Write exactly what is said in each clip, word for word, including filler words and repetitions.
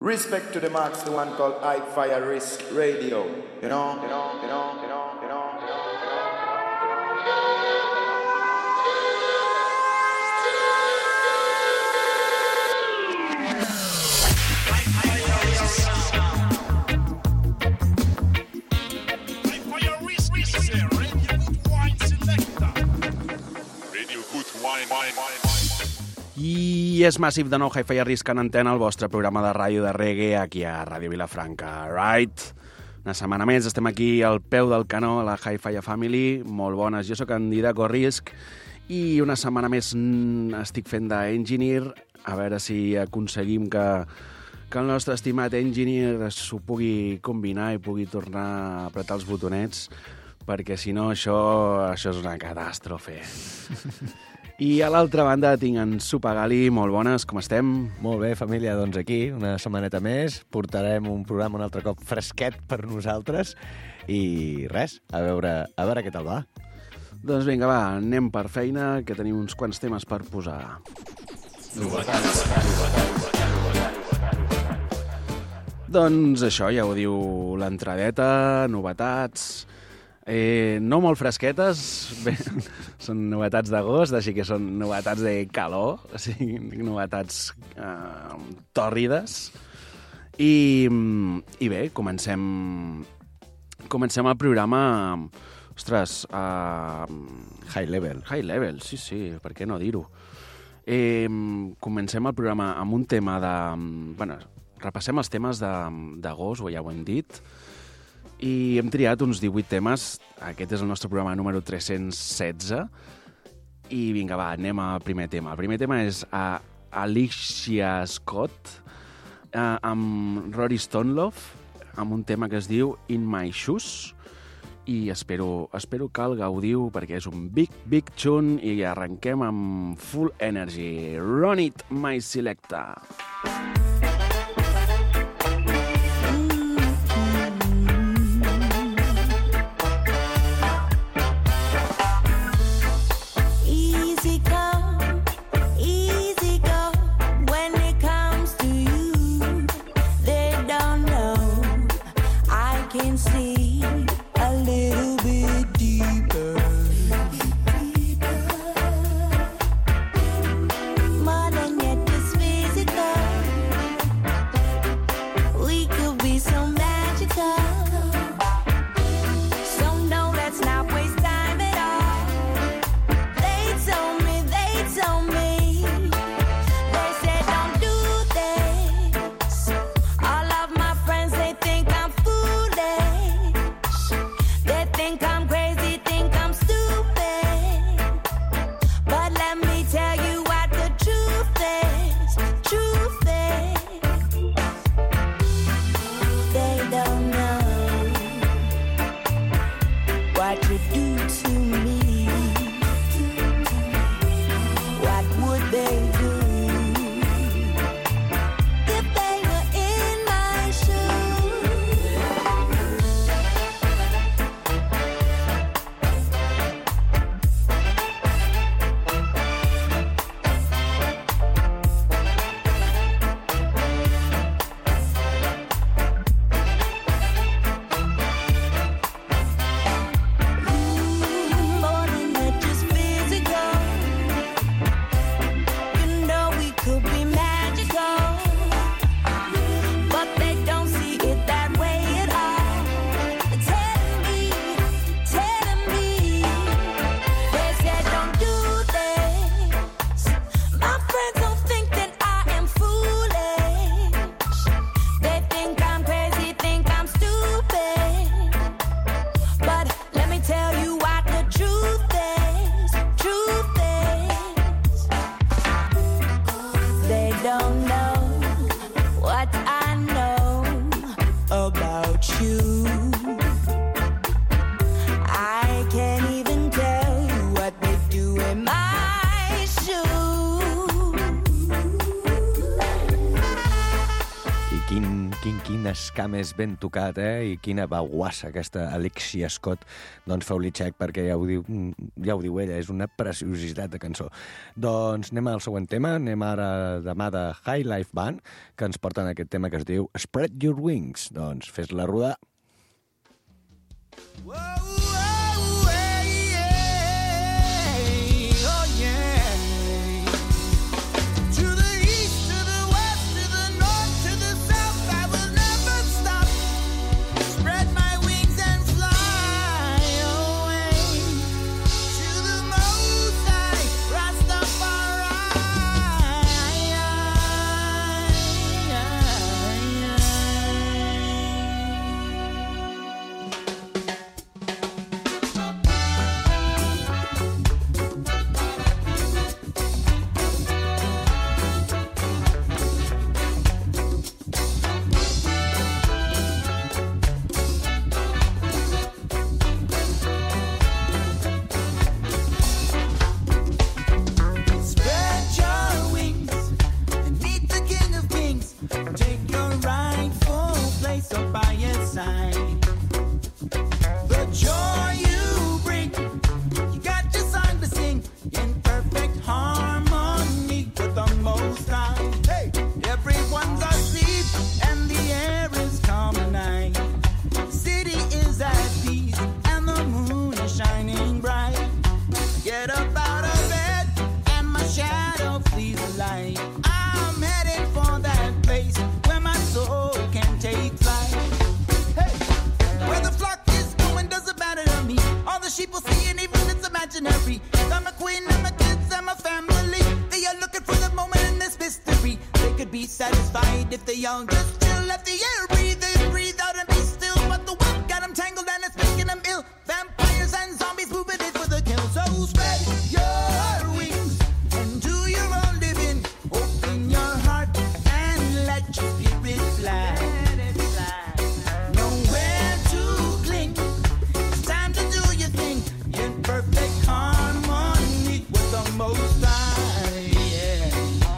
Respect to the max, the one called High Fire Risk Radio. You know, you know, you know, you know, you know, you know. I és Massive de nou Hi-Fi a Risc en antena, el vostre programa de ràdio de reggae aquí a Ràdio Vilafranca. Right? Una setmana més, estem aquí al peu del canó, a la Hi-Fi Family. Molt bones, jo sóc en Didaco Risc i una setmana més estic fent d'engineer, a veure si aconseguim que, que el nostre estimat engineer s'ho pugui combinar i pugui tornar a apretar els botonets, perquè si no això, això és una catàstrofe. I a l'altra banda tinc en Supagali. Molt bones, com estem? Molt bé, família, doncs aquí, una setmaneta més. Portarem un programa un altre cop fresquet per nosaltres. I res, a veure, a veure què tal va. Doncs vinga, va, anem per feina, que tenim uns quants temes per posar. Novetats. Doncs això, ja ho diu l'entradeta, novetats... Eh, no molt fresquetes, bé, són novetats d'agost, així que són novetats de calor, o sigui, novetats eh, tòrrides. I, i bé, comencem, comencem el programa, ostres, uh, high level. High level, sí, sí, per què no dir-ho? Eh, comencem el programa amb un tema de... Bueno, repassem els temes d'agost, o ja ho hem dit, i hem triat uns divuit temes. Aquest és el nostre programa número tres-cents setze. I vinga, va, anem al primer tema. El primer tema és uh, Alicia Scott uh, amb Rory Stonelove, amb un tema que es diu In My Shoes. I espero, espero que el gaudiu, perquè és un big, big tune, i arrenquem amb full energy. Run it, my selecta. quin, quin, quin escames ben tocat, eh? I quina baguassa aquesta Alexia Scott. Doncs feu-li check perquè ja ho, diu, ja ho diu ella, és una preciositat de cançó. Doncs anem al següent tema, anem ara de mà de High Life Band, que ens porten aquest tema que es diu Spread Your Wings. Doncs fes-la rodar. Whoa! Y'all just chill, let the air breathe in, breathe out and be still. But the wind got them tangled and it's making them ill. Vampires and zombies moving in for the kill. So spread your wings and do your own living. Open your heart and let your spirit fly. Nowhere to cling. It's time to do your thing in perfect harmony with the Most High. Yeah.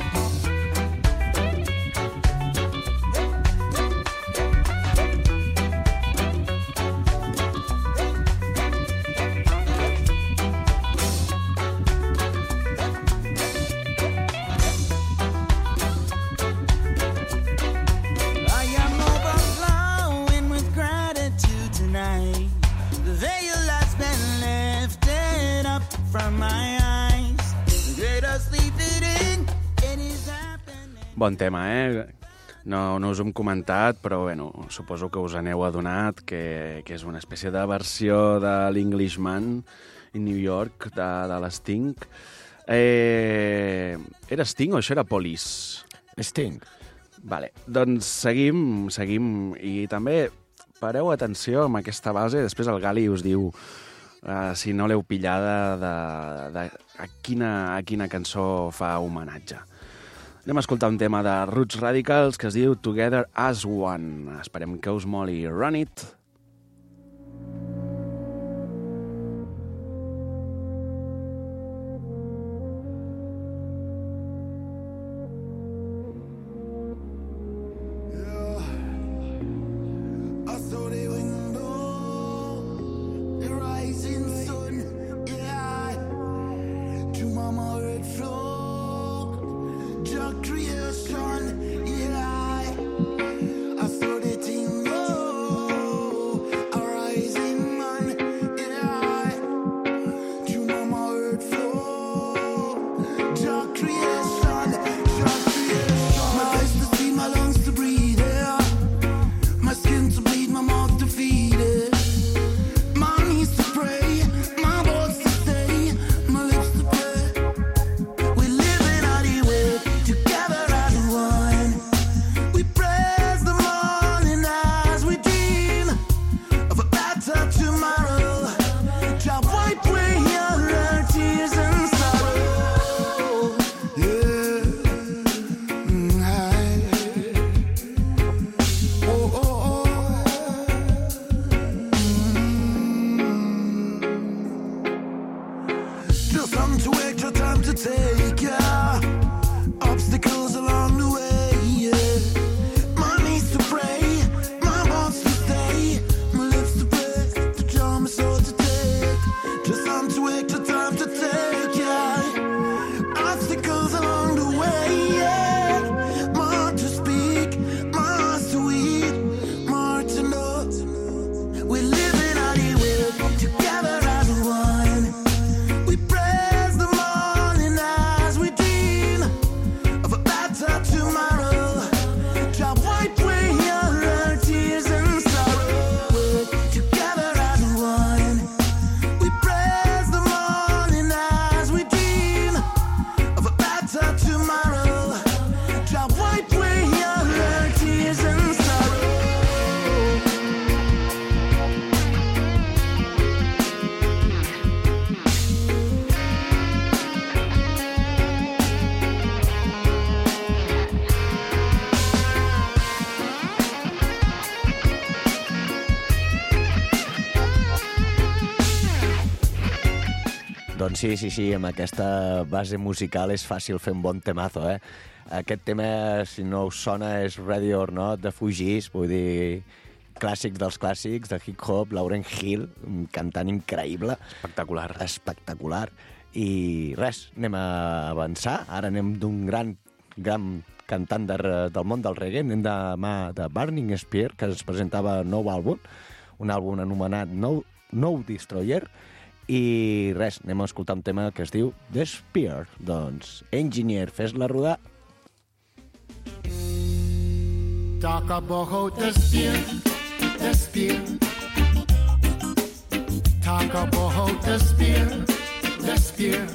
Bon tema, eh? No, no us ho hem comentat, però bueno, suposo que us aneu adonat que, que és una espècie de versió de l'Englishman in New York, de, de l'Sting. Eh, era Sting o això era Police? Sting. Vale, doncs seguim, seguim. I també pareu atenció amb aquesta base, després el Gali us diu uh, si no l'heu pillada de, de, a, quina, a quina cançó fa homenatge. Anem a escoltar un tema de Roots Radicals que es diu Together as One. Esperem que us moli. Run it! Creation, yeah. I saw the thing, oh. Doncs sí, sí, sí, amb aquesta base musical és fàcil fer un bon temazo, eh? Aquest tema, si no us sona, és Ready or Not, de Fugees, vull dir, clàssics dels clàssics, de hip-hop, Lauryn Hill, un cantant increïble. Espectacular. Espectacular. I res, anem a avançar. Ara anem d'un gran, gran cantant de, del món del reggae, anem de mà de Burning Spear, que es presentava nou àlbum, un àlbum anomenat No, no Destroyer, i res, anem a escoltar un tema que es diu The Spear. Doncs, Engineer, fes-la rodar. Talk about the spear, the spear. Talk about the spear, the spear.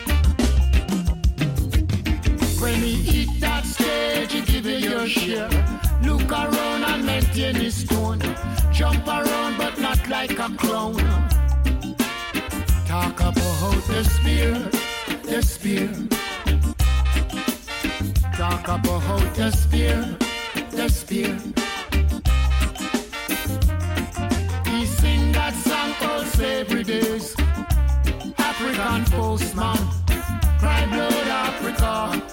When he hit that stage, he give you your share. Look around and maintain his tone. Jump around but not like a clown. Talk about the spear, the spear. Talk about the spear, the spear. He sing that song called Slavery Days. African postman, cry blood Africa.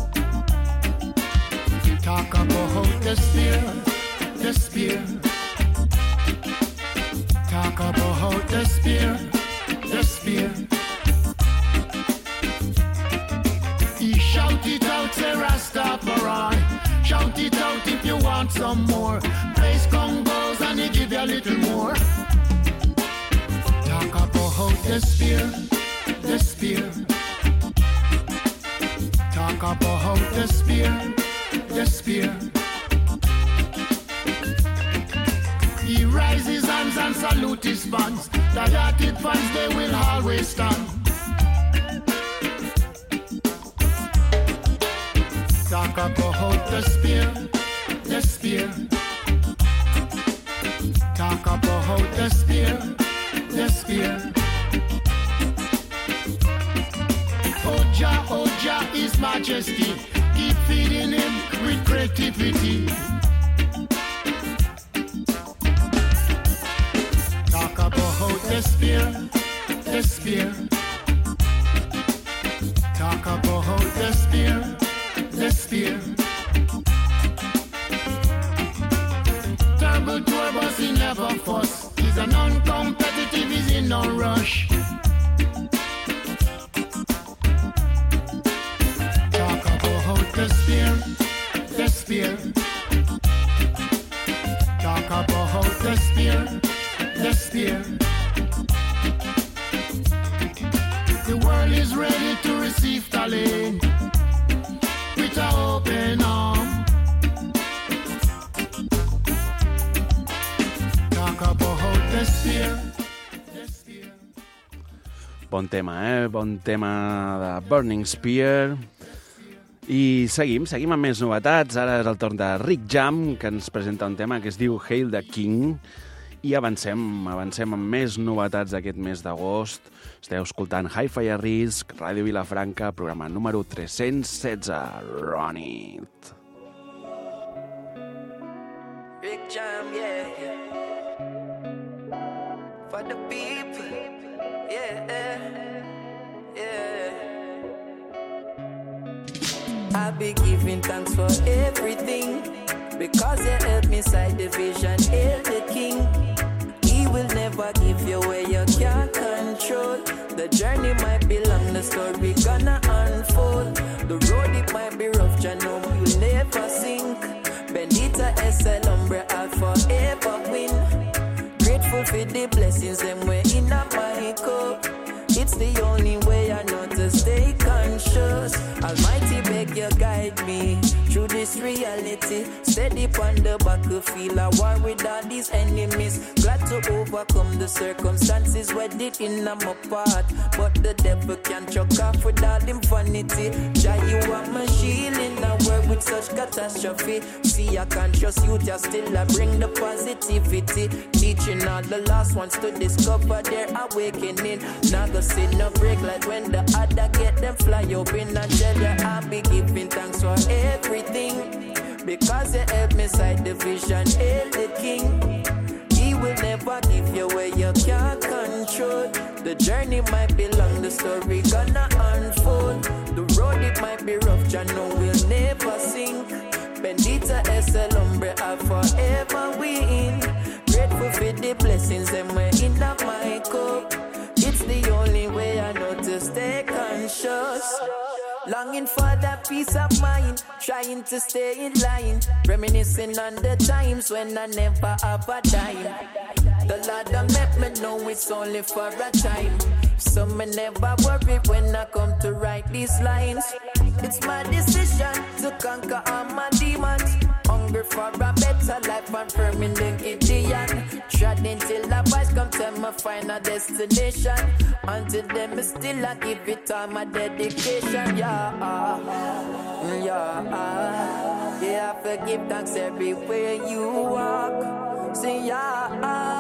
Talk about the spear, the spear. Talk about the spear, the spear. He shout it out, say Rastafari. Shout it out if you want some more. Place congos and he give you a little more. Talk about the spear, the spear. Talk about the spear, the spear. He raises his hands and salute his fans. The hearted fans, they will always stand. Talk about the spear, the spear. Talk about the spear, the spear. Oja, Oja, His Majesty. Keep feeding him with creativity. Talk about the spear, the spear. Talk about the spear, the spear. Turbo Turbos, he never fuss. He's a non-competitive, he's in no rush. Talk about the spear, the spear. Talk about the spear, the spear. The world is ready to receive talent with an open arm. Talk about the spear, the spear. Bon tema, eh? Bon tema de Burning Spear. I seguim, seguim amb més novetats. Ara és el torn de Rick Jam, que ens presenta un tema que es diu Hail the King. I avancem, avancem amb més novetats d'aquest mes d'agost. Esteu escoltant Hi-Fi a Risk, Ràdio Vilafranca, programa número tres-cents setze. Run it! Rick Jam, yeah, for the people, yeah, yeah. I be giving thanks for everything, because you helped me sight the vision, hail the King. He will never give you where you can't control. The journey might be long, the story gonna unfold. The road it might be rough, you know you'll never sink. Bendita es el hombre, I'll forever win. Grateful for the blessings, them way in a my cup. It's the only way I know to stay conscious. Almighty beg you guide me through this reality. Steady on the battlefield, I war with all these enemies. Glad to overcome the circumstances where did in I'm apart. But the devil can't choke off with all them vanity. Jah, you are my shield in a world with such catastrophe. See, I can't trust you, just still I bring the positivity. Teaching all the last ones to discover their awakening. Now go see no break like when the other get them fly open and tell you I'll be giving thanks for everything. Because you help me sight the vision, hail the King. He will never give you where you can't control. The journey might be long, the story gonna unfold. The road it might be rough, Jah know we'll never sink. Bendita es el hombre, I'll forever win. Grateful for the blessings and we're in my cup. It's the only way I know to stay conscious. Longing for that peace of mind, trying to stay in line, reminiscing on the times when I never have a dime. The Lord that met me know it's only for a time, so me never worry when I come to write these lines. It's my decision to conquer all my demons. Hungry for a better life, I'm firm in the Gideon. Treading till a voice come tell me find a destination. Until then, me still I give it all my dedication. Yeah, yeah, yeah. I forgive thanks everywhere you walk. Say yeah,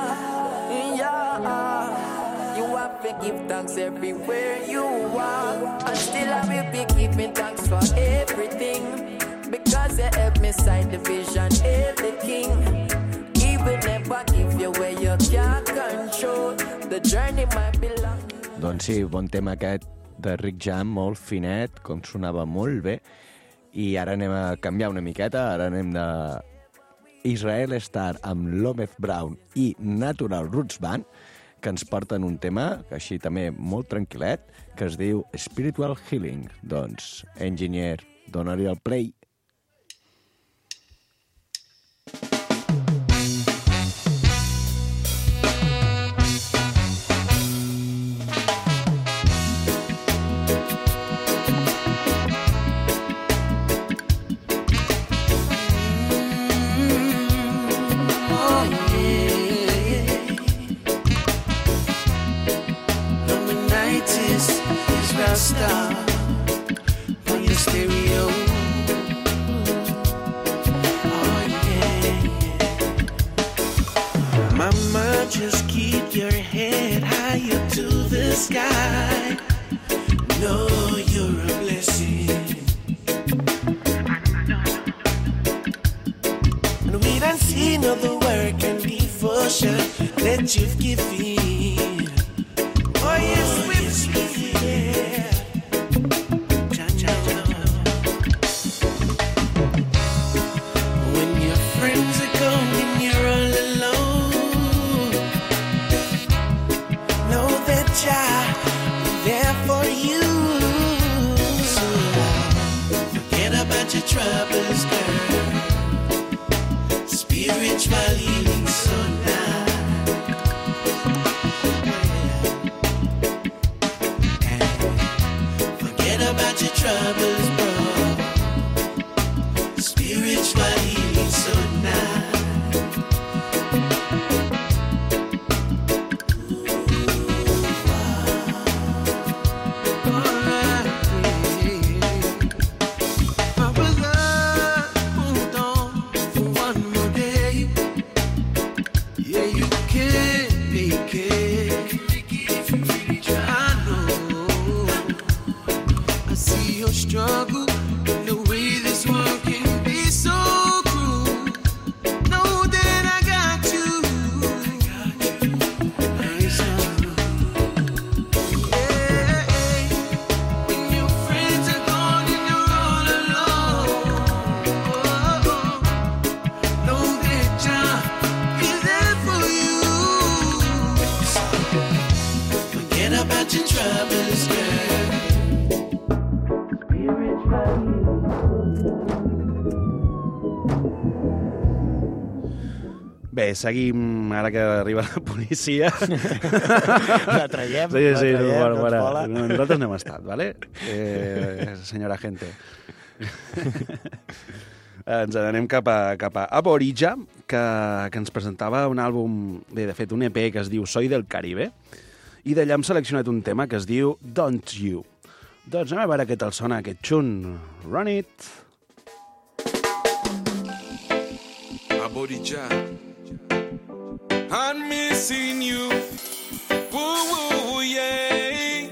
yeah. You have to give thanks everywhere you walk. And still I will be giving thanks for everything. Because you help me sight the vision, hail the king. He will never give you where you can't control. The journey might be long. Doncs sí, bon tema aquest de Rick Jam, molt finet, com sonava molt bé. I ara anem a canviar una miqueta, ara anem de Israel Star amb Lomez Brown i Natural Roots Band, que ens porten un tema, que així també molt tranquil·let, que es diu Spiritual Healing. Doncs, enginyer, dona-li el play. Stop on your stereo. Oh yeah, yeah. Mama, just keep your head high up to the sky. Know you're a blessing. And we done seen all the work and devotion that you've given. Oh yes, we've seen it. Troubles, girl. Spiritual healing so now. Forget about your troubles, bro. Spiritual healing so now. Struggle in the way this world can be so cruel. Know that I got you. I got you. Nice yeah. When your friends are gone and you're all alone, oh, know that Jah is there for you. Forget about your troubles, girl. Bé, seguim, ara que arriba la policia. La traiem, sí, la sí, traiem, bueno, no bueno, ens vola. nosaltres n'hem estat, ¿vale? Eh, senyora gente. Ens anem cap a, cap a Aborija, que, que ens presentava un àlbum, bé, de fet, un E P que es diu Soy del Caribe, i d'allà hem seleccionat un tema que es diu Don't You. Doncs anem a veure què tal sona aquest xun. Run it! Aborija. I'm missing you. Woo, woo, yeah.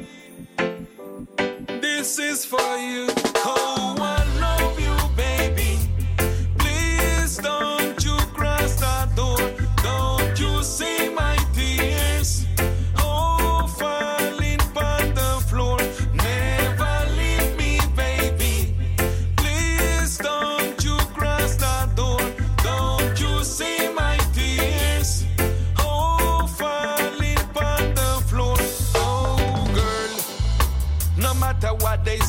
This is for you. Oh, I love you, baby. Please don't you cross that door. Don't you see my tears. Oh, falling upon the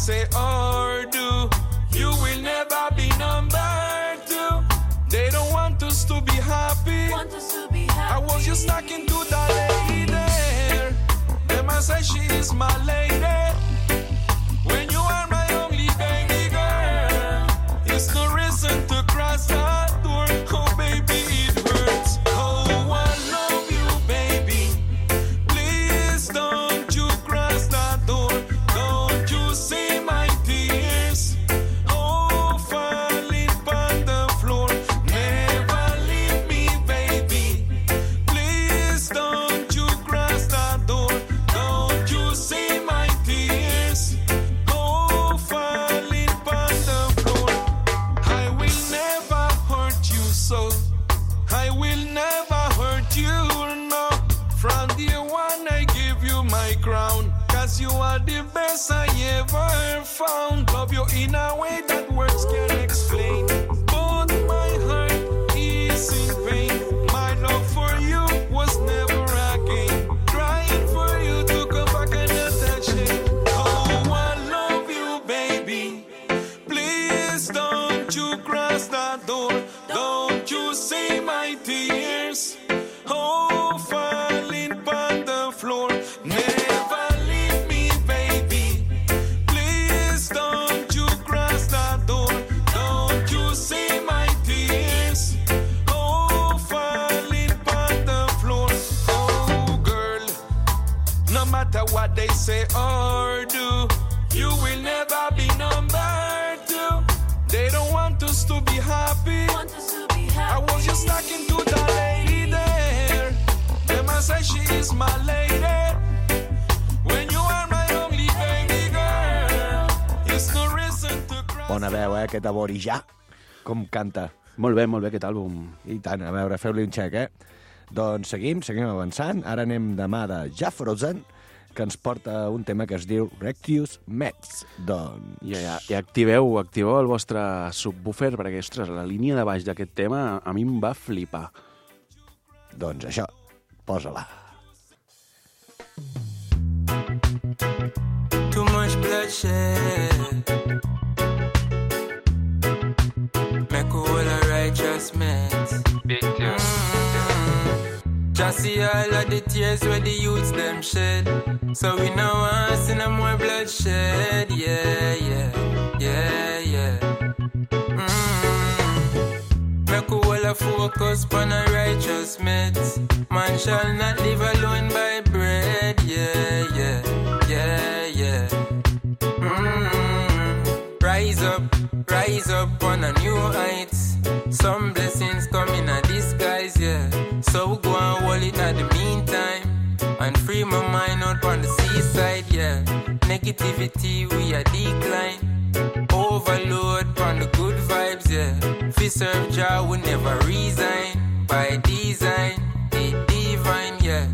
say or do. You will never be number two. They don't want us to be happy. Want us to be happy. I was just talking to the lady there. Them I say she is my lady. When you are my only baby girl, it's no reason to cross that door. Oh baby, it hurts. Oh, I love you, baby. Please don't you cross that door. Don't you see my tears? Oh, falling on the floor. Never leave me, baby. Please don't you cross that door. Don't you see my tears? Oh, falling on the floor. I will never hurt you so. I will never hurt you, no. From day one I give you my crown. Cause you are the best I ever found. Love you in a way that words can't explain. But my heart is in pain. My love for you was never a game. Trying for you to come back and attach it. Oh, I love you, baby. Please don't you cross that door. Don't you see my tears? Oh, falling on the floor. Never leave me, baby. Please don't you cross that door. Don't you see my tears? Oh, falling on the floor. Oh, girl, no matter what they say or do, you will never be number two. They don't want us to be happy. Want us to be I happy. was just talking to the lady there. Them I say she is my lady. When you are my only baby girl, it's no reason to cry. Bona veu, eh, aquest aborijà. Com canta. Molt bé, molt bé, aquest àlbum. I tant, a veure, feu-li un xec, eh? Doncs seguim, seguim avançant. Ara anem de mà de Ja Frozen, que ens porta un tema que es diu Rectius Mets. Doncs... I, ja, i activeu, activeu el vostre subwoofer, perquè, ostres, la línia de baix d'aquest tema a mi em va flipar. Doncs això, posa-la. Too much bloodshed. Make a whole of righteous men. Big tears. Just see all of the tears where the youths them shed. So we know want see no more bloodshed. Yeah, yeah, yeah, yeah. Mm. Make a whole of focus on a righteous meds. Man shall not live alone by bread. Yeah, yeah, yeah, yeah. Mm. Rise up, rise up on a new heights. Some blessings come in a disguise, yeah. So we go and hold it at the meantime and free my mind out on the seaside, yeah. Negativity we a decline. Overload on the good vibes, yeah. Fi serve Jah we never resign. By design, it divine, yeah.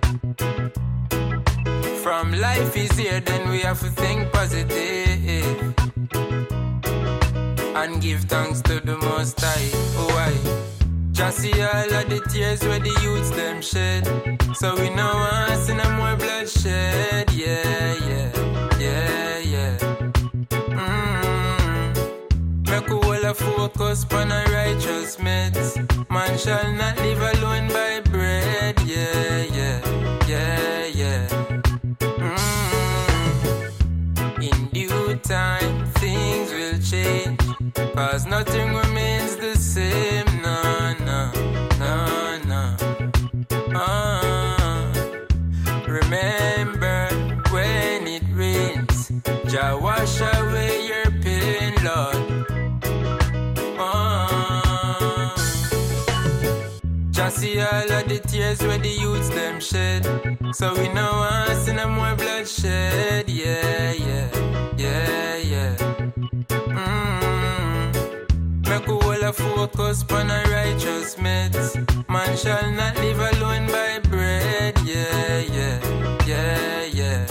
From life is here, then we have to think positive and give thanks to the Most High. Oh, why? Just see all of the tears where the youths them shed. So we know want see no more bloodshed. Yeah, yeah, yeah, yeah. Mm. Make a whole of focus on a righteous meds. Man shall not live alone by bread. Yeah, yeah, yeah, yeah. Mm. In due time, things will change. Cause nothing remains the same, no, no, no, no. Uh, remember when it rains, Jah wash away your pain, Lord. Uh, just see all of the tears where the youths them shed. So we know want see no more bloodshed, yeah, yeah, yeah, yeah. Mm. Make a whole of focus on a righteous meds. Man shall not live alone by bread. Yeah, yeah, yeah, yeah.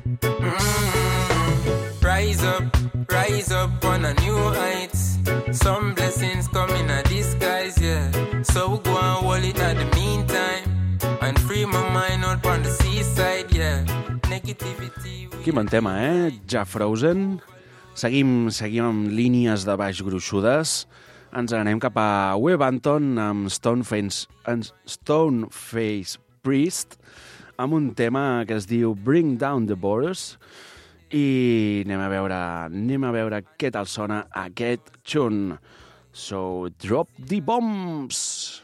Mm. Rise up, rise up on a new heights. Some blessings come in a disguise, yeah. So we go and hold it at the meantime and free my mind out on the seaside, yeah. negativity. Quin bon tema, eh? Ja Frozen. Seguim, seguim amb línies de baix gruixudes. Ens anem cap a Webanton amb Stoneface, Stoneface Priest, amb un tema que es diu Bring Down the Borders. I anem a veure, anem a veure què tal sona aquest tune. So, drop the bombs!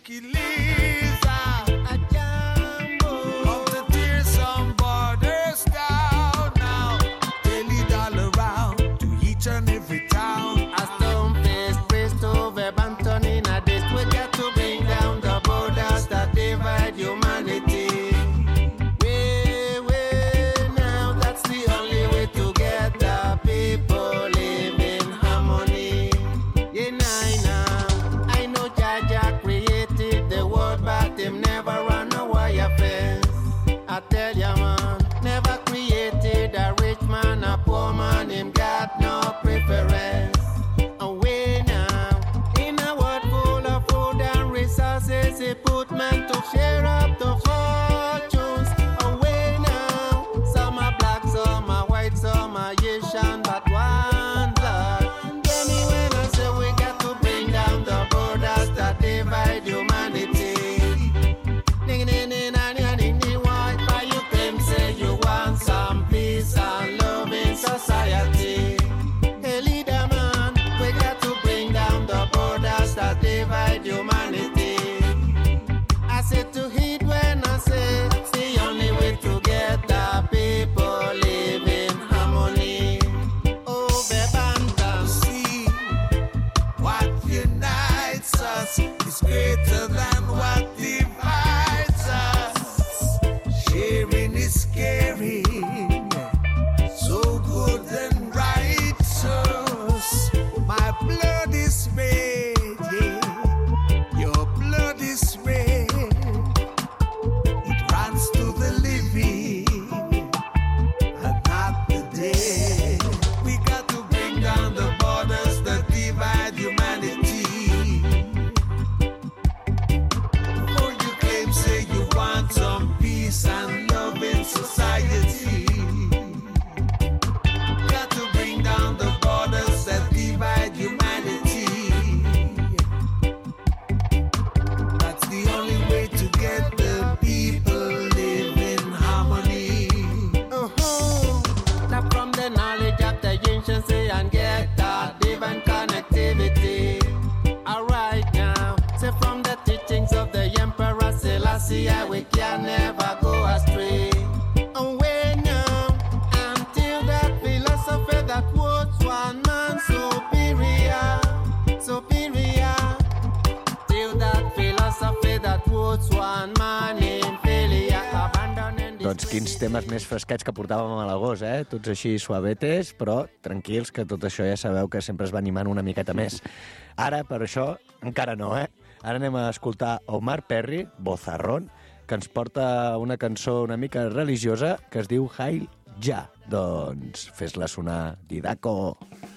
Quins temes més fresquets que portàvem a l'agost, eh? Tots així suavetes, però tranquils, que tot això ja sabeu que sempre es va animant una miqueta més. Ara, per això, encara no, eh? Ara anem a escoltar Omar Perry, Bozarrón, que ens porta una cançó una mica religiosa que es diu Hail Ja. Doncs fes-la sonar, Didaco.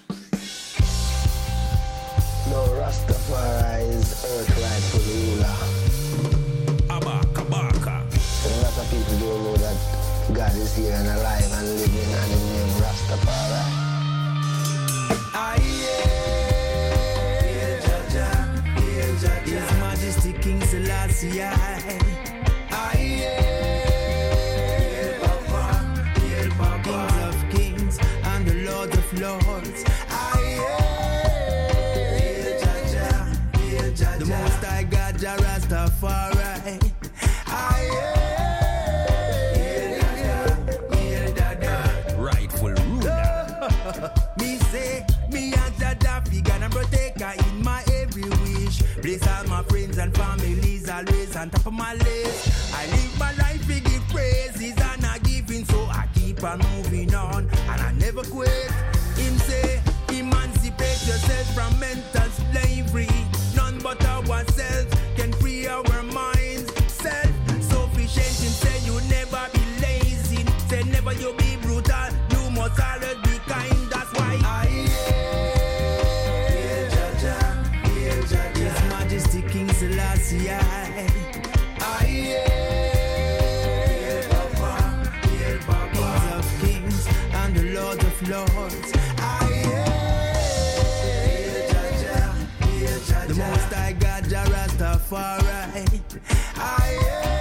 No Rastafari's earth rightful ruler. Abaka, abaka. A lot of people don't know that God is here and alive and living, and his name Rastafari. Aye, yeah, Jaja, yeah, Jaja. His Majesty King Selassie. Aye, yeah, Papa, yeah, Papa. Kings of kings and the Lord of lords. Aye, yeah, Jaja, yeah, Jaja. The Most High God, Jah Rastafari. Aye, yeah. Me say, me and Jaja figure and protector in my every wish. Bless all my friends and families, always on top of my list. I live my life to give praises and I giving, so I keep on moving on and I never quit. Him say, emancipate yourself from mental slavery. None but ourselves can free our minds. Self-sufficient, him say you never be lazy. Say never you be brutal, you must always be kind. That's why I yeah, Jaja, yeah, Jaja. His Majesty King Selassie. I yeah, Papa, yeah, Papa. Rastafari. I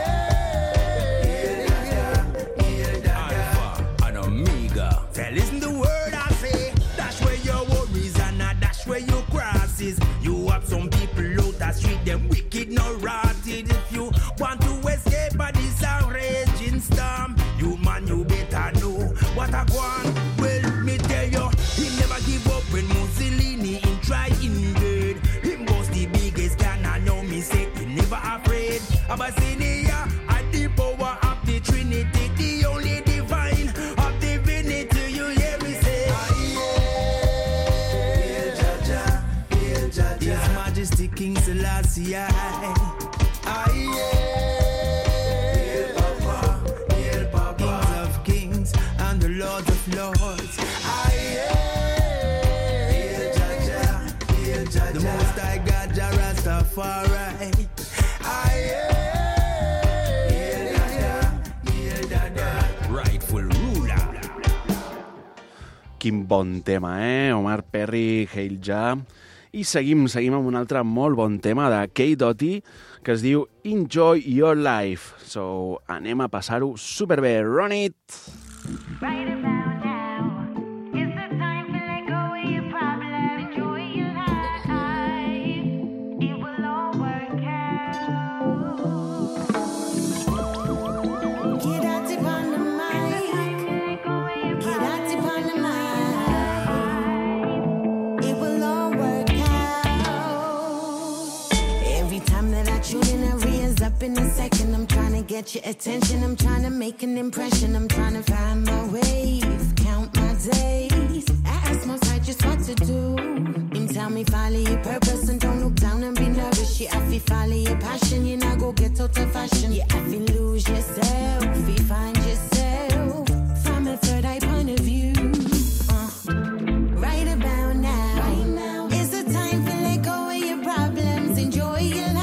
Alpha and Omega. Say, listen the word I say. Dash where your worries and a dash where your crosses. You have some people out the street, them wicked, no rotted. If you want to escape by this raging storm, you man, you better know what I want. Well, me tell you, he never give up when Mussolini in try invade. Him was the biggest can, I know me say he never afraid. Abyssinia at the power of the Trinity, the only divine of divinity. You hear me say, Hail Jaja, Hail Jaja, His Majesty King Selassie. Hail Papa, Hail Papa, Kings of Kings and the Lord of Lords. Hail Jaja, Hail Jaja, the Most High God, Jah Rastafari. Rightful ruler. Quin bon tema, eh? Omar Perry, Hail Ja. I seguim, seguim amb un altre molt bon tema de Kate Doty, que es diu Enjoy Your Life. So, anem a passar-ho superbé. Run it! Right about now is the time to let go of your problems. Enjoy your life. It will all work out. Get out tip on the mic. Get out tip on the mic. It will all work out. Every time that I tune in, I raise up in a second. I'm trying to get your attention. I'm trying to make an impression. I'm trying to find my ways, count my days. I ask most I just what to do. Him tell me follow your purpose and don't look down and be nervous. Yeah, I feel follow your passion. You not go get out of fashion. Yeah, I feel lose yourself. Feel find yourself from a third eye point of view. Uh, right about now, right now is the time to let go of your problems. Enjoy your life.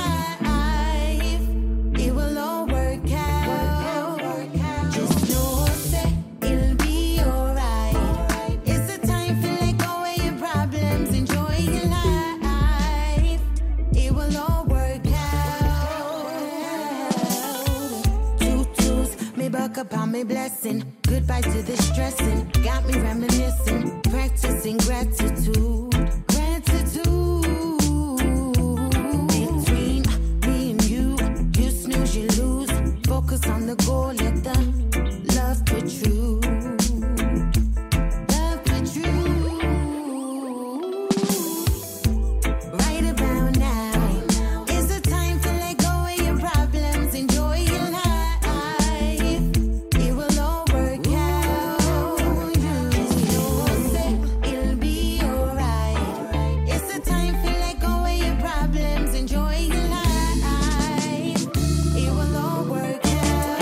It will all work out. Just know that it'll be alright. It's the time to let go of your problems. Enjoy your life. It will all work out. Two twos, me buck up on me blessing. Goodbye to the stressing. Got me reminiscing. Practicing gratitude. Gratitude. Between me and you, you snooze, you lose. Focus on the goal, let the love protrude. Love protrude. Right about now is the time to let go of your problems. Enjoy your life. It will all work out. Just know that it'll be alright. It's the time to let go of your problems. Enjoy your life. It will all work out.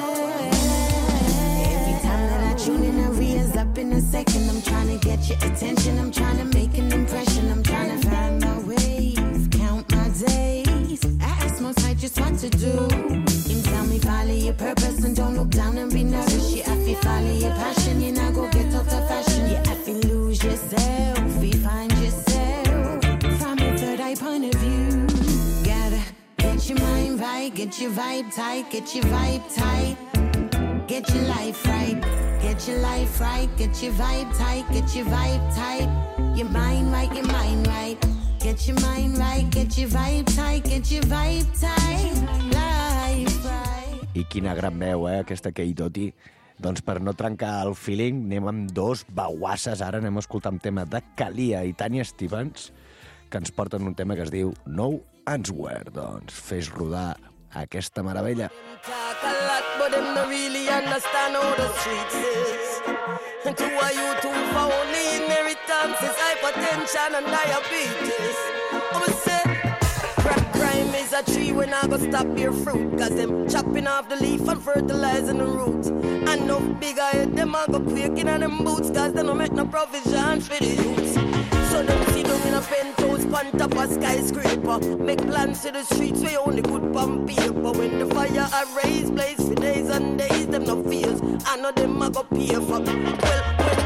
Every time that I tune in, I raise up in a second. I'm trying to get your attention. I'm trying to make an impression. I'm trying to find my ways, count my days. I ask most I just what to do. Him tell me follow your purpose and don't look down and be nervous. Yeah, I feel follow your passion. You not go get out of fashion. Yeah, I feel lose yourself. Feel find yourself from a third eye point of view. Gotta get your mind right, get your vibe tight, get your vibe tight. Get your life right, get your life right, get your vibe tight, get your vibe tight. Your mind right, your mind right. Get your mind right, get your vibe tight, get your vibe tight. Life right. I quina gran veu, eh, aquesta Kate Doty. Doncs per no trencar el feeling, anem amb dos bauasses. Ara anem a escoltar un tema de Kalia i Tanya Stevens, que ens porten un tema que es diu No Answer. Doncs fes rodar aquesta meravella. Talk a lot, but them no really understand how the streets is. And two of you two for only inheritances, hypertension and diabetes. I'ma say, crack crime is a tree when I go stop your fruit. Cause them chopping off the leaf and fertilizing the roots. And no bigger head, them a go quaking on them boots. Cause they don't make no provision for the youths. So them see them in a penthouse, pan top a skyscraper. Make plans to the streets where you only good pump paper. When the fire a raise, blaze for days and days, them no fears. I know them a go pay for. Well, when crime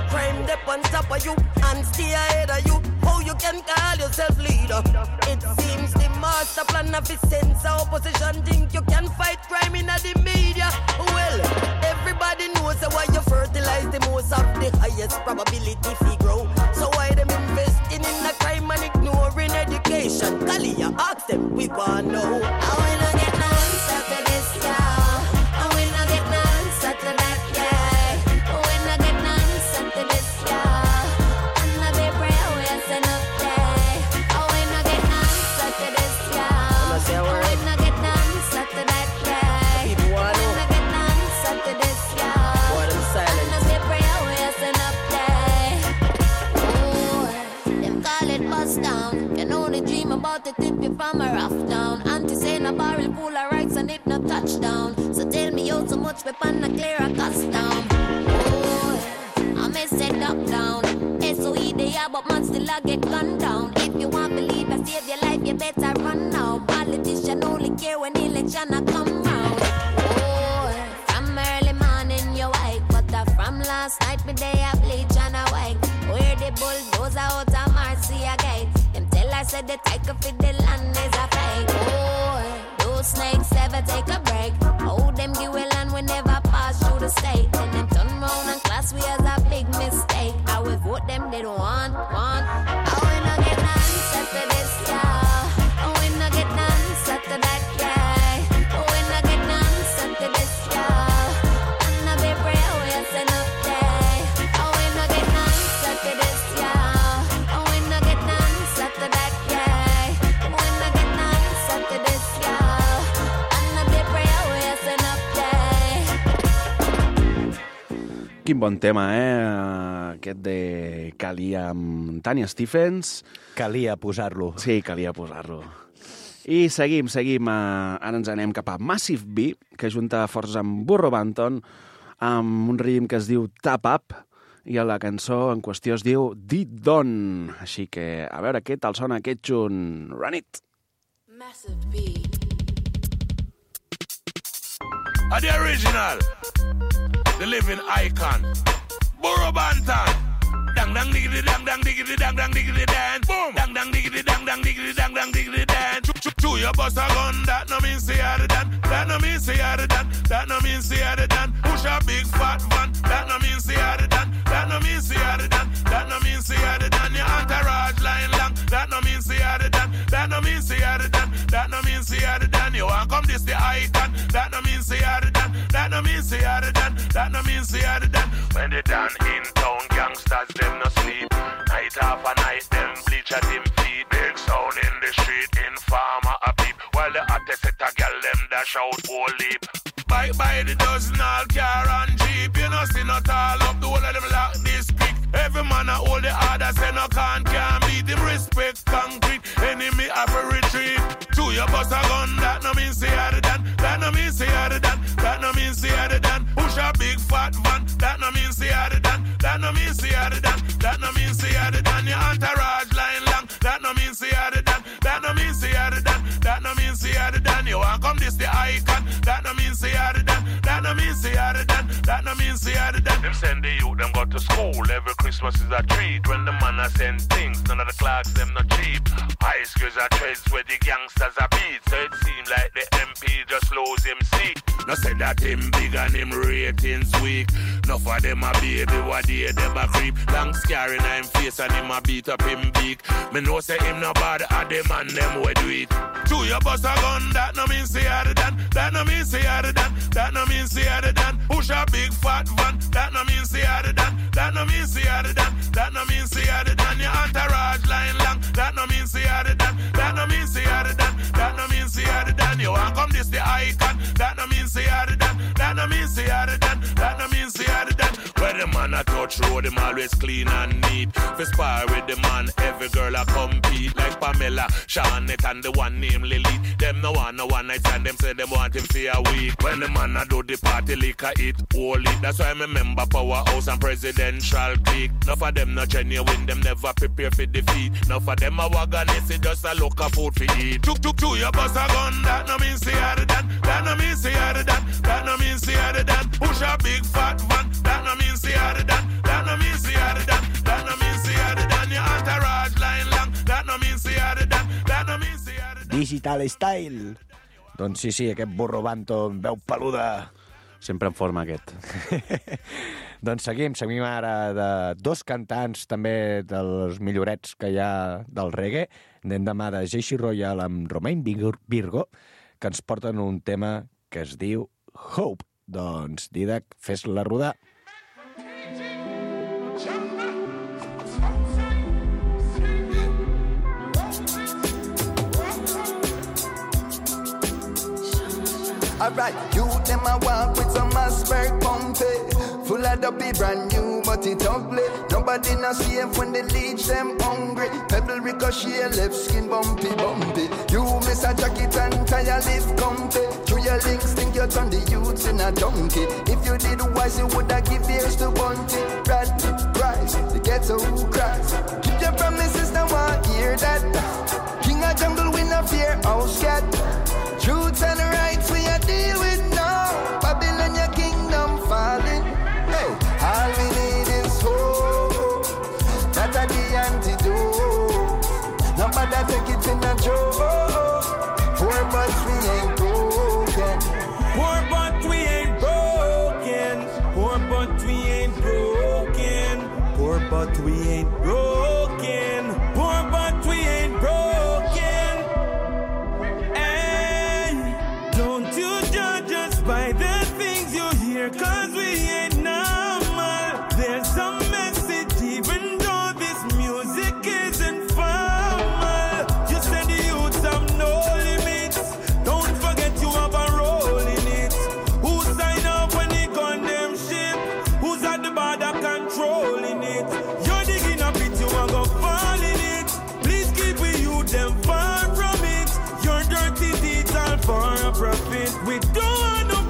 dip on top of you and stay ahead of you. How you can call yourself leader? It seems the master plan of his sense of opposition think you can fight crime in the media. Well, everybody knows why you fertilize the most of the highest probability to grow. So why them investing in the crime and ignoring education? Kalia, ask them, we wanna know. I wanna get no answer to this, y'all. I wanna get no answer to that, yeah. I wanna get no answer to this, y'all. And I be pray always enough day. I wanna get no answer to this, y'all. I wanna get no answer to that, yeah. People I wanna know. wanna get no answer to this, y'all. Why them silent? And I be pray always enough day. Oh, them call it bust down. Can only dream about it if you from a rough town. Auntie say no barrel full of rights and it no touchdown. So tell me how so much weapon a clear a custom. Oh, I may say duck down. S O E they are but man still a get gunned down. If you want believe I save your life you better run now. Politician only care when election a come round. Oh, from early morning you wake, but uh, from last night me day I bleach and I wake. Where the bulldozer out of Marcia gate. Them tell I said the tiger for the land is a fake. Oh, those snakes ever take a break. Oh, them give a land we never pass through the state. And them turn round and class we as a big mistake. I will vote them they don't want, want. I wanna get an answer to this, yeah. I wanna get an answer to that, yeah. I wanna get an answer to this, yeah. And I be pray always enough day. I wanna get an answer to this, yeah. I wanna get an answer to that, yeah. I wanna get an answer to this, yeah. And I be pray always enough day. Quin bon tema, eh? Aquest de Calia amb Tanya Stephens. Calia posar-lo. Sí, calia posar-lo. I seguim, seguim. Uh, ara ens anem cap a Massive B, que junta forces amb Burro Banton, amb un ritme que es diu Tap Up, i la cançó en qüestió es diu Did Don. Així que, a veure què tal sona aquest junt. Run it! Massive B. Are the original, the living icon, Burro Banton. Dang dang diggity dang dang diggity dang dang diggity dan. Boom. Dang dang diggity dang dang diggity dang dang diggity dan. Chew your bust a gun, that no mean say you're done. That no mean say you're done. That no mean say you're done. Push a big fat van. That no mean say you're done. That no mean say you're done. That no mean say you're done. Your entourage line long. That no mean say you're done. That no mean say you're done. That no mean say you're done. You want come this the icon. That no mean say you're done. That no mean say you're done. That no mean say you're done. When they done in town, gangsters them no sleep. Night after night, them bleach at him feet. Big sound in the street, informer a peep. While the hottest set a girl, them dash out whole leap. Bike by the dozen, all car and jeep. You know, see not all up, the whole of them lock this pick. Every man a hold the order, say no can, can't beat him. Respect concrete, enemy have a retreat. To your bust a gun, that no mean say you're done. That no mean say you're done. That no mean say you're done. Push a big fat van, that no mean say you're done. That no mean say you're done. That no mean say you're done. Your entourage line long, that no mean say you're done. That no mean say you're done. That no mean say you're done. You want come this the icon, that no mean say you're done. That no mean say you're done. That no mean say you're done. Them send the youth, them go to school. Every Christmas is a treat. When the man a send things, none of the clocks them not cheap. High schools are trades where the gangsters are beat. So it seem like the M P just lose him seat. No say that him big and him ratings weak. Enough of them a baby, what day them a creep. Long scar in him face and him a beat up him beak. Me know say him no bad at them and them we do it. To your bust a gun, that no mean say you're done. That no mean say you're done. That no mean say you're done. Push a big fat van, that no mean say you're done. That no mean say you're done. That no mean say you're done. Your entourage line long, that no mean say you're done. That no mean say you're done. That no mean say you're done. You want come this the icon, that no mean say you're done. That no mean say you're done. That no mean say you're done. When the man a touch road, him always clean and neat. For spar with the man, every girl a compete. Like Pamela, Shawnette and the one named Lily. Them no want no one night stand, them say them want him for a week. When the man a do the party liquor, it holy. That's why I remember Powerhouse and Presidential clique. Enough of them not genuine, them never prepare for defeat. Enough of them a wagonist, just a look of food for eat. Tuk tuk tuk, you bust a gun, that no mean say you're done. That no mean say you're done. That no mean say you're done. Push a big fat van, that no mean say you're done. That no mean say you're done. Digital Style. Doncs sí, sí, aquest burro banto amb veu peluda. Sempre en forma, aquest. Doncs seguim, seguim ara de dos cantants també dels millorets que hi ha del reggae. Anem demà de Jesse Royal amb Romain Virgo, que ens porten un tema que es diu Hope. Doncs, Didac, fes-la rodar. Alright, you them a walk with some Asperg pumpy. Full of dopey, brand new, but it ugly. Nobody not safe when they leech them hungry. Pebble ricochet, left skin bumpy, bumpy. You miss a jacket and tire lift comfy. Through your links, think you turn the youths in a donkey. If you did wise, you woulda give ears to Bunty. Bradley, Price, the ghetto who cries. Keep your promises, now I hear that. King of jungle, we no fear house cat. Truths and rights we a deal with now. Babylon, your kingdom falling. Hey, all we need is hope. That's a the antidote. Nobody take it in a joke. Poor but we ain't broken. Poor but we ain't broken. Poor but we ain't broken. Poor but we ain't broken. Poor but we ain't broken. By the things you hear, cause we ain't normal. There's a message even though this music isn't formal. You said the youths have no limits. Don't forget you have a role in it. Who sign up when they gun them ship? Who's at the border controlling it? You're digging a pit, you are gonna fall in it. Please keep with you them far from it. Your dirty deeds all for a profit. We don't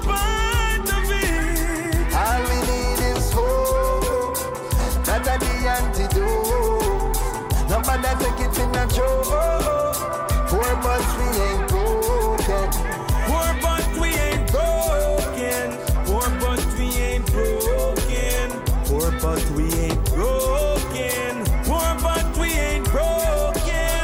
Nobody take it in a joke. Poor but we ain't broken. Poor but we ain't broken. Poor but we ain't broken. Poor but we ain't broken. Poor but we ain't broken.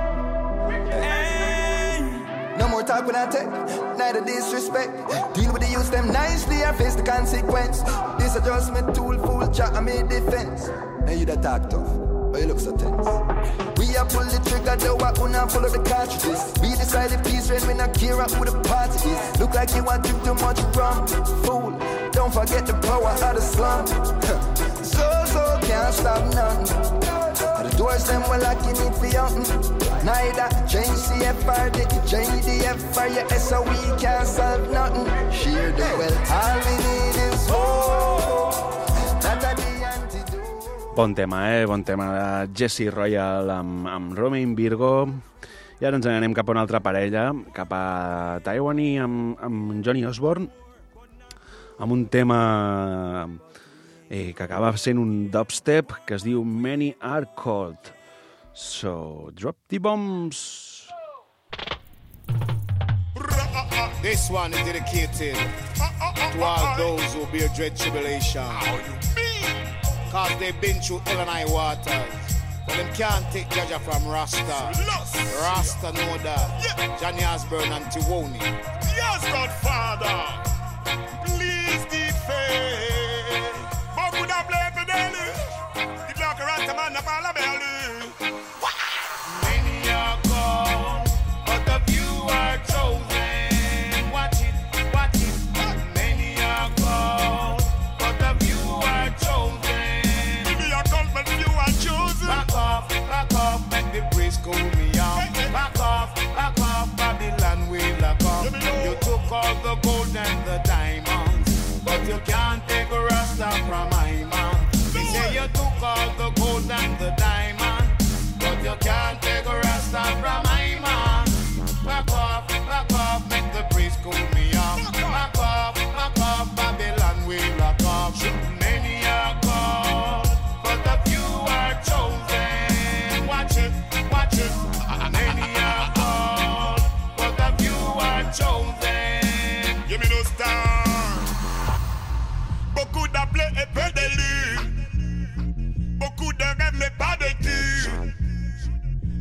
Hey. No more talk when I take, neither disrespect. Deal with the youth them nicely or face the consequence. This adjustment tool full chat and me defense. Now you that talk tough. But you look so tense. We are pull the trigger, though I wanna follow the cartridges. We decide if peace rain, we not care who the party is. Look like you want to drink too much rum. Fool, don't forget the power of the slum. So, so, can't stop none. The doors them well like you need for young. Neither J C F R, the J D F R, your S O we can't solve nothing. Share the wealth, all we need is hope. That's a the antidote. Bon tema, eh? Bon tema de Jesse Royal amb, amb Romain Virgo. I ara ens anem cap a una altra parella, cap a Taiwan i amb, amb Johnny Osborne, amb un tema eh, que acaba sent un dubstep que es diu Many Are Called. So, drop the bombs. This one is dedicated to all those who bear dread tribulation. Cause they've been through hell and high waters. But them can't take Jaja from Rasta. Rasta know that. Johnny Osborne and Tiwoni. Yes, Godfather. Please defend. But could I play for Delhi? The block of Rasta man up all the belly. Many are called, but the few are chosen. Watch it, watch it. Many are called, but the few are chosen. Back off, back off, make the praise cool me off. Back off, back off, Babylon will lock off. You took all the gold and the diamonds, but you can't take a Rasta from my man. He say you took all the gold and the diamonds, but you can't take a Rasta from my man. Back off, back off, make the praise cool me off. Back off, back off, Babylon will lock off. Many are called, but the few are chosen. Watch it, watch it. Many are called, but the few are chosen. Give me no star. Beaucoup d'appeler et peu d'élu. Beaucoup de rêves mais pas de cul.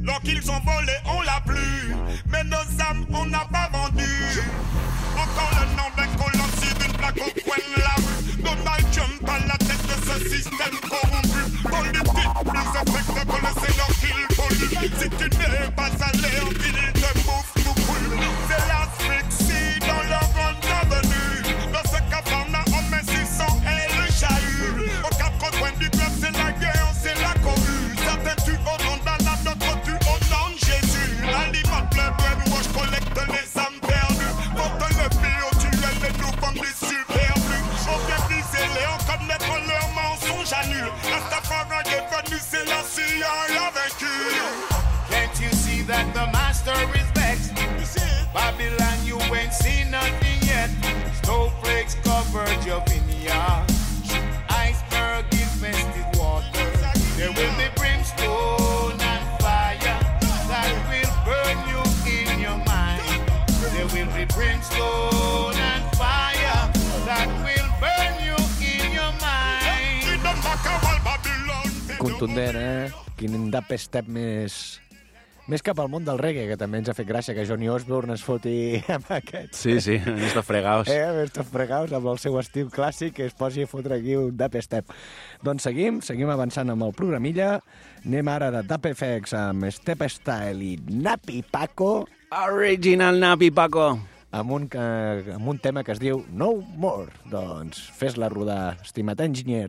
Alors qu'ils ont volé, on l'a plus. Mais nos âmes, on n'a pas vendu. Encore le nom d'un colon sur une plaque au coin de la rue. Donald Trump à la tête de ce système corrompu. Politique, plus effective que le Seigneur qu'il pollue. Si tu n'es pas allé en ville, te bouffe, nous brûle. C'est l'asphyxie dans leur grande avenue. Dans ce caverne, on met six cents et le chahut. Aux quatre coins du globe, c'est la guerre, c'est la cohue. Certains tuent au nom d'Allah, d'autres tuent au nom de Jésus. Alimente le brainwash, collecte les âmes perdues. Porte le biotuel, les nous vendent des superflus. On vient viser les, on connaître leurs mensonges à nul. Rastafari est venu, c'est la C I A l'a vaincu. Can't you see that the master is vexed? Babylon, you ain't seen nothing yet. Snowflakes covered your vineyard. Iceberg infested water. There will be brimstone and fire that will burn you in your mind. There will be brimstone and fire that will burn you in your mind. Contundent, eh? Quin dubstep més... Més cap al món del reggae, que també ens ha fet gràcia que Johnny Osborne es foti amb aquest. Sí, sí, més de fregaos. Eh, més de fregaos, amb el seu estil clàssic, que es posi a fotre aquí un dubstep. Doncs seguim, seguim avançant amb el programilla. Anem ara de Dub F X amb Step Style i Nappy Paco. Original Nappy Paco. Amb un, amb un tema que es diu No More. Doncs fes-la rodar, estimat enginyer.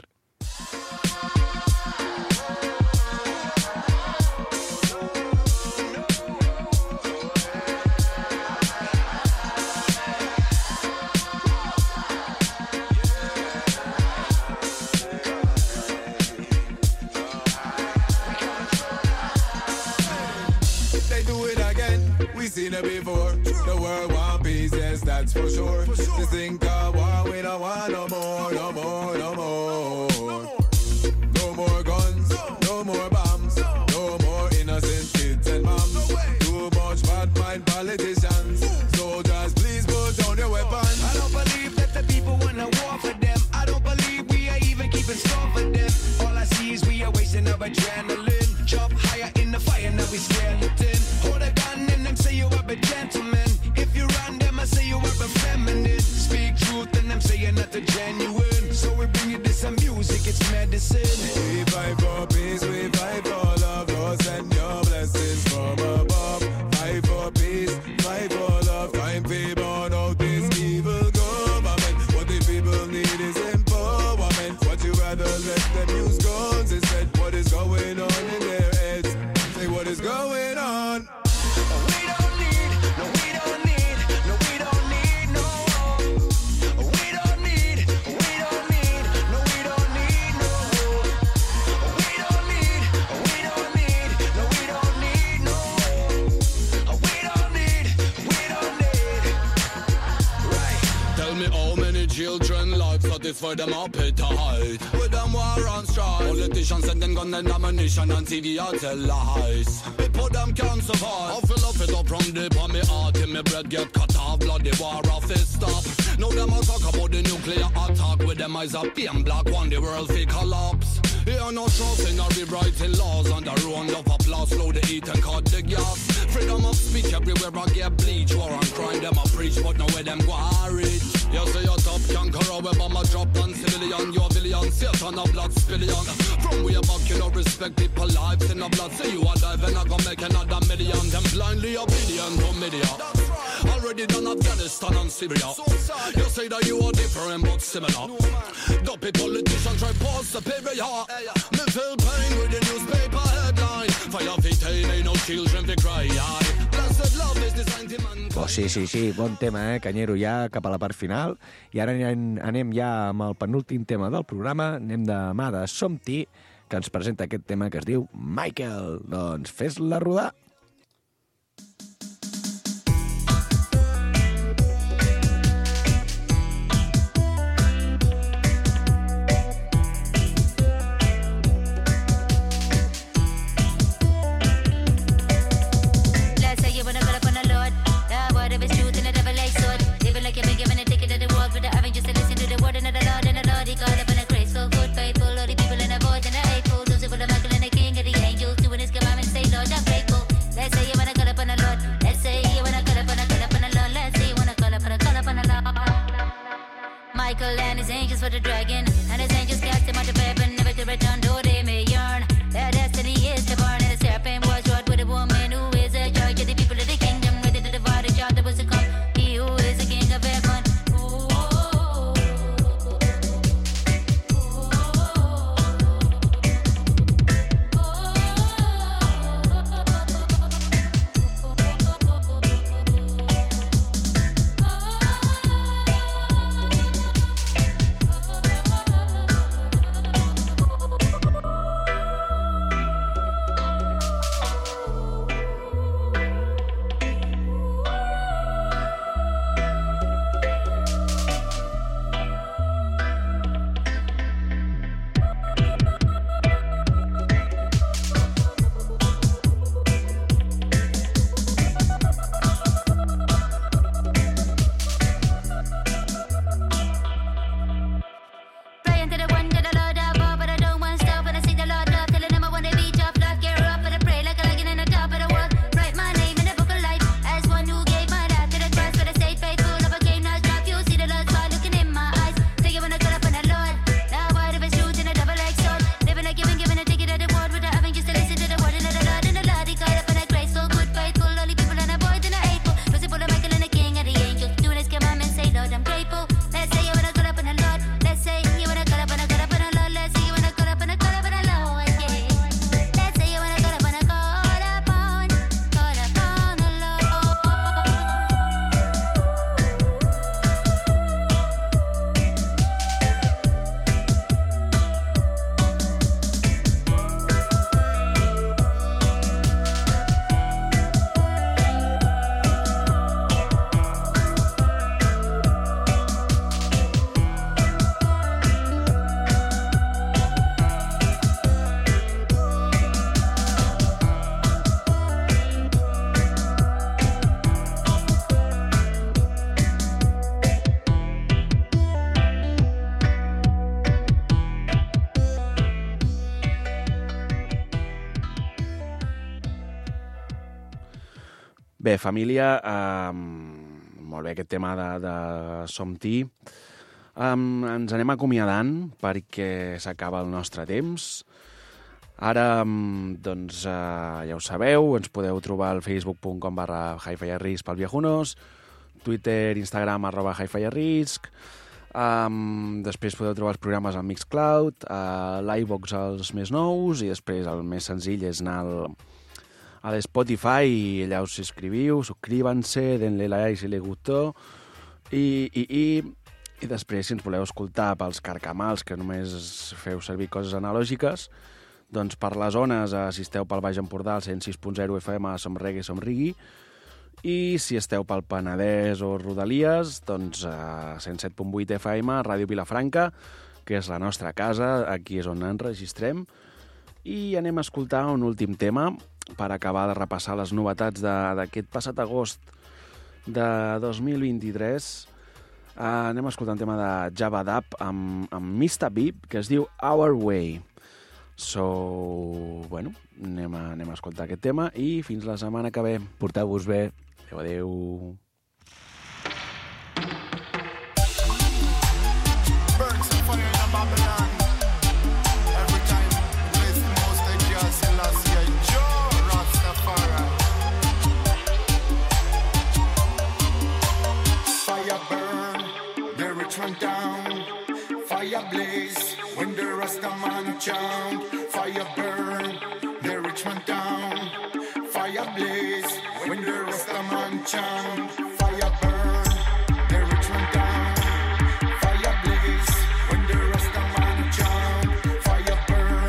Seen it before. The world want peace, yes, that's for sure. This thing called war, we don't want no more, no more, no more. No more guns, no more bombs, no more innocent kids and moms. Too much bad mind politicians. Soldiers, please put down your weapons. I don't believe that the people want a war for them. I don't believe we are even keeping score for them. All I see is we are wasting of adrenaline. Jump higher in the fire, now we skeleton. Hold a gun and them say you are a gentleman. If you run them, I say you are a feminine. Speak truth and them say you're not a genuine. So we bring you this some music, it's medicine. We fight for peace, we fight for love. Lord, send your blessings from above. Fight for peace, fight for love. Time to burn out this evil government. What the people need is empowerment. What you rather let them use guns instead? What is going on in their heads? Say what is going on? Children life satisfy them appetite. With them war on strike. Politicians send them gun and ammunition and T V tell lies. People them can't survive. I fill up it up from deep on me heart. Till me bread get cut off. Bloody war off it stop. Now them a talk about the nuclear attack. With them eyes up being black one the world fi collapse. Here no trust in our rewriting laws. On the round of applause slow the heat and cut the gas. Freedom of speech everywhere I get bleach. War and crime them a preach but now where them go a reach. You say your top conqueror where bomb a drop on civilian. Your billion Satan a blood spillion. From way back you don't respect people lives in the blood. Say you are dive and I gon' make another million. Them blindly obedient to media. Already done Afghanistan and Syria. You say that you are different but similar. Dopey politicians try pause superior. Me feel pain with the newspaper headline. Fire fifteen ain't no children to cry. Blessed love is designed to man. Oh, sí, sí, sí, bon tema, eh? Canyero ja cap a la part final. I ara anem ja amb el penúltim tema del programa. Anem de mà de Som-Ti, que ens presenta aquest tema que es diu Michael. Doncs fes-la rodar. Faithful, those who will the Michael and the King of the angels, doing his commandments, say, Lord, I'm grateful. Michael and his angels for the dragon. And his angels cast him out the weapon, never to return, though they may yearn. Their destiny is to burn, and the serpent was wrought with a woman who is a joy to the people of the kingdom, ready to devour the child that was to come. He who is the king of heaven. Bé, família, eh, molt bé aquest tema de, de Som-Ti. Um, ens anem acomiadant perquè s'acaba el nostre temps. Ara, doncs, eh, ja ho sabeu, ens podeu trobar al facebook punt com barra hi-fi-a-risk pel Viejunos, Twitter, Instagram, arroba hi-fi-a-risk. Um, després podeu trobar els programes al Mixcloud, a l'iVox els més nous, i després el més senzill és anar al, a l'Spotify i allà us subscriviu, subscriuen-se, denle like si li gustó, i, i, i, i després si ens voleu escoltar pels carcamals que només feu servir coses analògiques, doncs per les zones, si esteu pel Baix Empordà, al cent sis punt zero F M, Som Reggae, Som Rigui, i si esteu pel Penedès o Rodalies, doncs a cent set punt vuit F M, Ràdio Vilafranca, que és la nostra casa, aquí és on enregistrem, i anem a escoltar un últim tema per acabar de repassar les novetats d'aquest passat agost de dos mil vint-i-tres. Uh, anem a escoltar un tema de Jabba Dab amb, amb mister Bip, que es diu Our Way. So, bueno, anem a, anem a escoltar aquest tema i fins la setmana que ve. Porteu-vos bé. Adéu, adéu. Down, fire blaze when the Rastaman chant. Fire burn, the Richmond down. Fire blaze when the Rastaman chant. Fire burn, the Richmond down. Fire blaze when the Rastaman chant. Fire burn.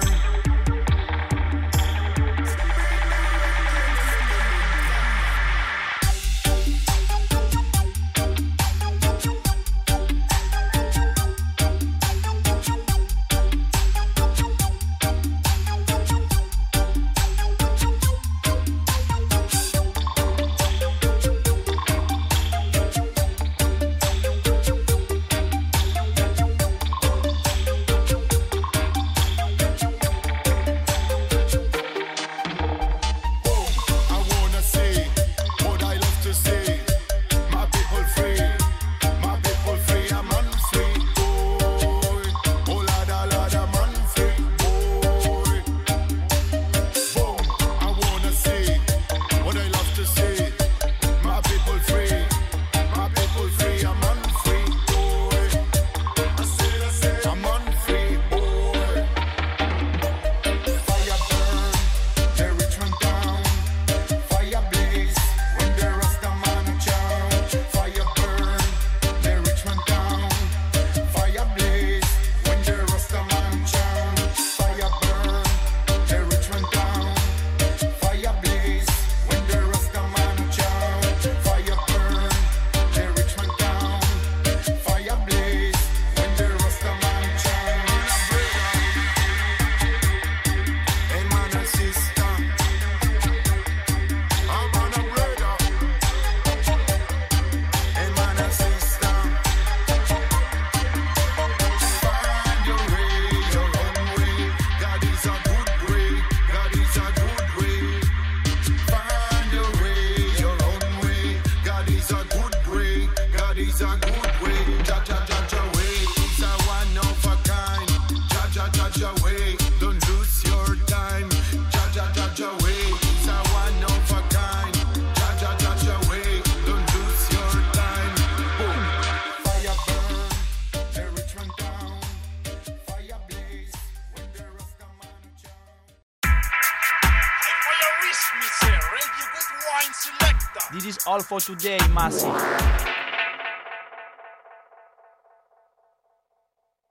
God is a good way. Jah Jah Jah Jah way is a one of a kind. Jah Jah Jah Jah way, don't lose your time. Jah Jah Jah Jah way is a one of a kind. Jah Jah Jah Jah way, don't lose your time. Boom. Fire burn, the rich man down. Fire blaze when the Rasta man chant. For your wrist, me say, ready good wine selector. This is all for today, Massive.